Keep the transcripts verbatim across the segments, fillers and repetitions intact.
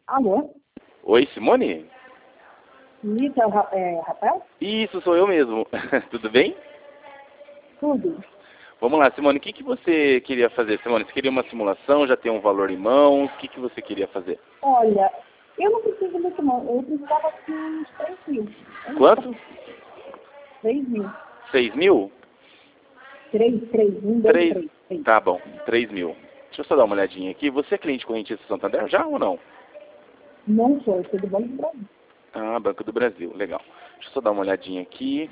Alô? Oi, Simone? Isso, é, o Ra- é Rafael? Isso, sou eu mesmo. Tudo bem? Tudo. Vamos lá, Simone, o que, que você queria fazer? Simone, você queria uma simulação, já tem um valor em mãos, o que, que você queria fazer? Olha, eu não preciso muito não. Eu precisava de uns três mil. É isso. Quanto? três mil. Seis mil? três, três, um, dois, Três? três. três. Tá bom, três mil. Deixa eu só dar uma olhadinha aqui. Você é cliente correntista Santander já ou não? Não sou, eu sou do Banco do Brasil. Ah, Banco do Brasil, legal. Deixa eu só dar uma olhadinha aqui.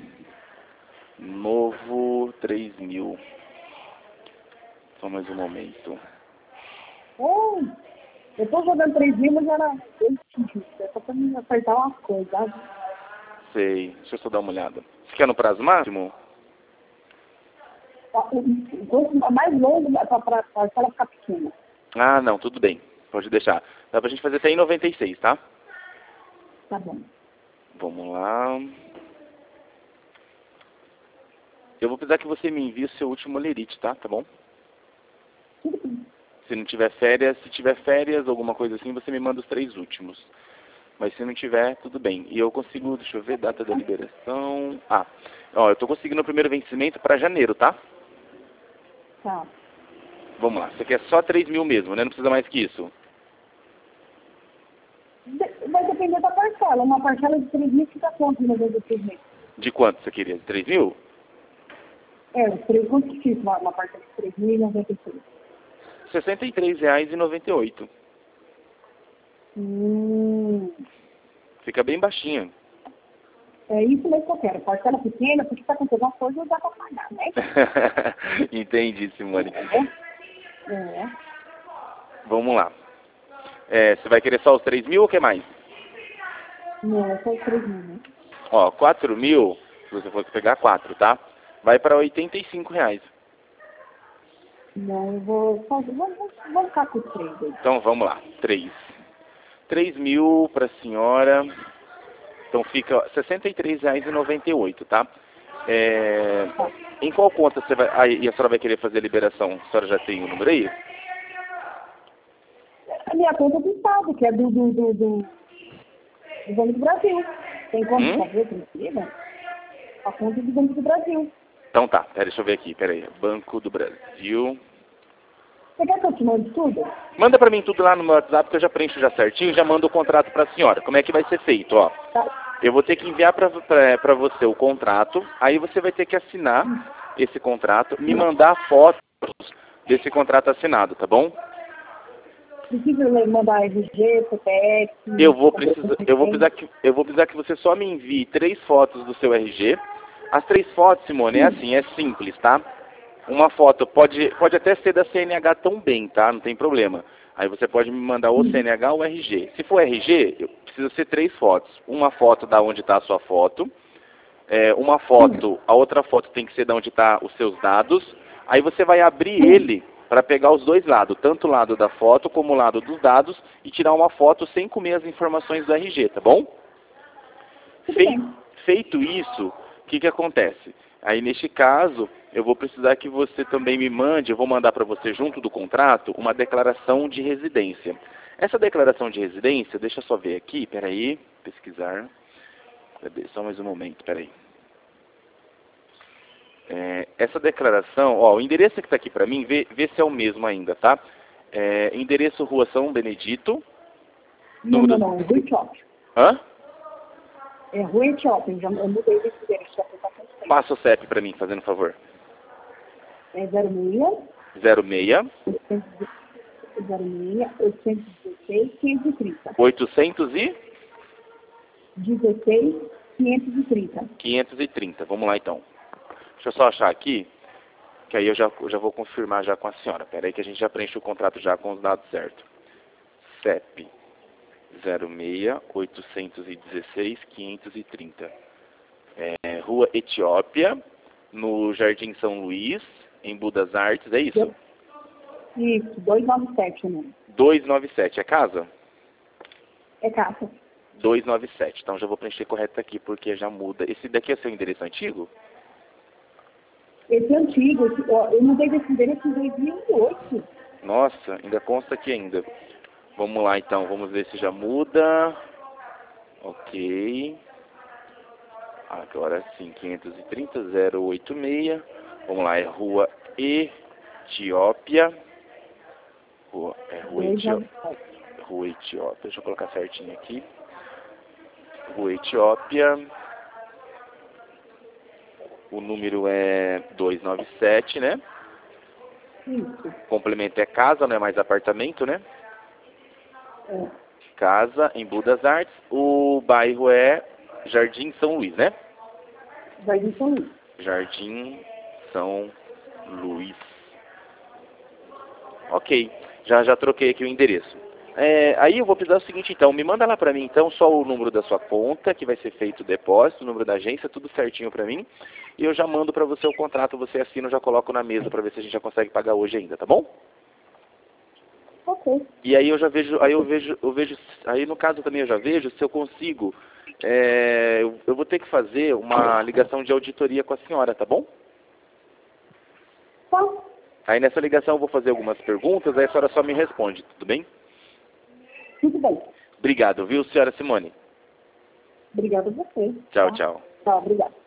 Novo, três mil. Só mais um momento. Oh, eu tô jogando três mil, mas era dois mil. É só pra me acertar umas coisas, sabe? Sei, deixa eu só dar uma olhada. Você quer no prazo máximo? O o quanto mais longo, pra, pra, pra ela ficar pequena. Ah, não, tudo bem. Pode deixar. Dá pra gente fazer até em noventa e seis, tá? Tá bom. Vamos lá. Eu vou precisar que você me envie o seu último lerite, tá? Tá bom? Tudo bem. Se não tiver férias, se tiver férias, alguma coisa assim, você me manda os três últimos. Mas se não tiver, tudo bem. E eu consigo, deixa eu ver, data da liberação. Ah, ó, eu tô conseguindo o primeiro vencimento para janeiro, tá? Tá. Vamos lá. Você quer só três mil mesmo, né? Não precisa mais que isso. De- Vai depender da parcela. Uma parcela de três mil fica quanto no vez de três mil? De quanto você queria? três mil? É, os três, quanto que fica uma, uma parcela de três mil e noventa e seis? sessenta e três reais e noventa e oito. Hum, Fica bem baixinho. é isso mesmo que eu quero. Parcela pequena, porque se acontecer uma coisa, dá pra pagar, né? Entendi, Simone. É. É. Vamos lá. É, você vai querer só os três mil ou quer mais? Não, é só os três mil, né? Ó, quatro mil, se você fosse pegar quatro, tá? Vai para oitenta e cinco reais. Não, eu vou fazer. Vamos, vamos, vamos ficar com os três aí. Então vamos lá, três. três mil para a senhora. Então fica sessenta e três reais e noventa e oito, tá? É, em qual conta você vai... Ah, e a senhora vai querer fazer a liberação? A senhora já tem o número aí? A minha conta do Estado, que é do, do, do, do, do Banco do Brasil. Tem como Hum? fazer, tranquila? A conta do Banco do Brasil. Então tá, pera, deixa eu ver aqui, peraí. Banco do Brasil. Você quer que eu te mande tudo? Manda pra mim tudo lá no meu WhatsApp que eu já preencho já certinho e já mando o contrato pra senhora. Como é que vai ser feito, ó? Tá. Eu vou ter que enviar pra, pra, pra você o contrato, aí você vai ter que assinar esse contrato, me mandar fotos desse contrato assinado, tá bom? Precisa mandar R G, C P F. Eu vou precisar, eu vou precisar que, eu vou precisar que você só me envie três fotos do seu R G. As três fotos, Simone, é assim, é simples, tá? Uma foto pode, pode até ser da C N H também, tá? Não tem problema. Aí você pode me mandar o C N H ou o R G. Se for R G, eu preciso ser três fotos. Uma foto da onde está a sua foto. É, uma foto, a outra foto tem que ser da onde está os seus dados. Aí você vai abrir ele para pegar os dois lados, tanto o lado da foto como o lado dos dados, e tirar uma foto sem comer as informações do R G, tá bom? Tudo Fei- bem. Feito isso, o que, que acontece? Aí, neste caso, eu vou precisar que você também me mande, eu vou mandar para você, junto do contrato, uma declaração de residência. Essa declaração de residência, deixa eu só ver aqui, peraí, pesquisar. Cadê? Só mais um momento, peraí. É, essa declaração, ó, o endereço que está aqui para mim, vê, vê se é o mesmo ainda, tá? É, endereço Rua São Benedito. Não, Número... não, não. Rua Etiópia. Hã? É Rua Etiópia. Já, eu mudei desse endereço. Já foi bastante tempo. Passa o C E P para mim, fazendo favor. É zero seis, zero seis, zero seis, oitocentos e dezesseis, quinhentos e trinta. oitocentos e dezesseis, quinhentos e trinta. quinhentos e trinta. Vamos lá então. Deixa eu só achar aqui, que aí eu já, eu já vou confirmar já com a senhora. Pera aí que a gente já preenche o contrato já com os dados certos. C E P zero seis, oitocentos e dezesseis, quinhentos e trinta. É, Rua Etiópia, no Jardim São Luís, em Budas Artes, é isso? Isso, duzentos e noventa e sete, né? duzentos e noventa e sete, é casa? É casa. duzentos e noventa e sete, então já vou preencher correto aqui, porque já muda. Esse daqui é seu endereço antigo? Esse é antigo, esse, ó, eu mudei desse endereço em dois mil e oito. Nossa, ainda consta aqui ainda. Vamos lá então, vamos ver se já muda. Ok. Agora sim, quinhentos e trinta, zero oito seis. Vamos lá, é Rua Etiópia. Rua, é Rua Etiópia. Rua Etiópia, deixa eu colocar certinho aqui. Rua Etiópia. O número é duzentos e noventa e sete, né? Isso. Complemento é casa, não é mais apartamento, né? É. Casa, em Budas Artes. O bairro é Jardim São Luís, né? Jardim São Luís. Jardim São Luís. Ok, já, já troquei aqui o endereço. É, aí eu vou precisar o seguinte então, me manda lá pra mim então só o número da sua conta, que vai ser feito o depósito, o número da agência, tudo certinho pra mim. E eu já mando pra você o contrato, você assina, eu já coloco na mesa pra ver se a gente já consegue pagar hoje ainda, tá bom? Ok. E aí eu já vejo, aí eu vejo, eu vejo, aí no caso também eu já vejo se eu consigo, é, eu, eu vou ter que fazer uma ligação de auditoria com a senhora, tá bom? Tá. Aí nessa ligação eu vou fazer algumas perguntas, aí a senhora só me responde, tudo bem? Tudo bem. Obrigado, viu, senhora Simone? Obrigada a você. Tchau, Tá? tchau. Tá, obrigada.